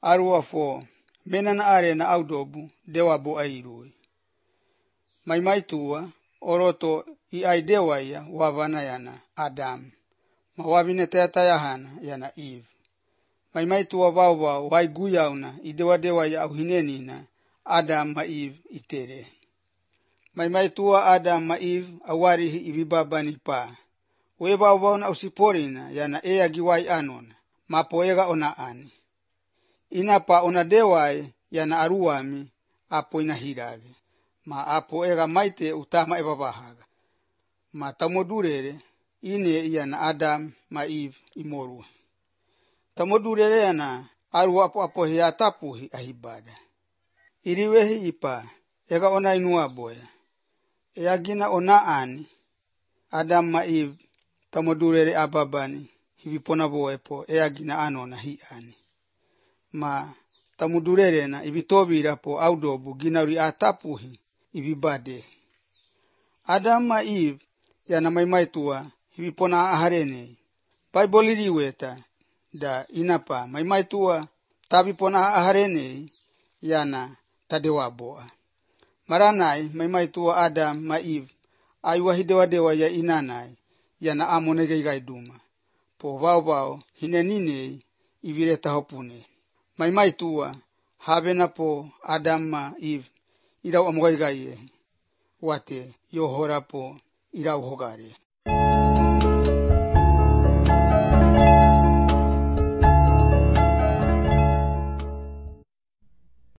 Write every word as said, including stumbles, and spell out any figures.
arua fo menana are na audobu dewa bo airui. Maimai tua oroto i ai dewa ia wavana yana Adam. Ma wavine teataya hana yana Eve. Maimai tua wau wau wai guyauna i dewa dewa ia au hinenina Adam ma Eve itere. Maimai tua Adam ma Eve awarihi i vibabani pa. We wau wau na usiporina yana ea giwai anona. Ma poega ona ani. Ina pa ona dewai yana aruami apo ina hirave. Ma apo ega maite utama eva vahaga. Ma tamodurere ine yana Adam ma Eve imoru. Tamodurere yana aru apo apo hiatapuhi ahibada. Iriwehi ipa ega ona inua boya. Ea gina ona ani Adam ma Eve tamodurere ababani hivipona boepo ea gina anona hi ani. Ma tamudurere na ibitobira po audobu ginauri atapuhi ibibade. Adam ma Eve yana maimai tua hivipona aharene. Bible iriweta da inapa maimai tua tabipona aharene yana tadewa boa. Maranai maimai tua Adam ma Eve aiwa hidewa dewa ya inanai yana amonegeigai duma. Po vau vau hinenine ivireta hopune. Maimai tua habena po Adam ma Eve irau amogaigai wate yohora po irau hogare.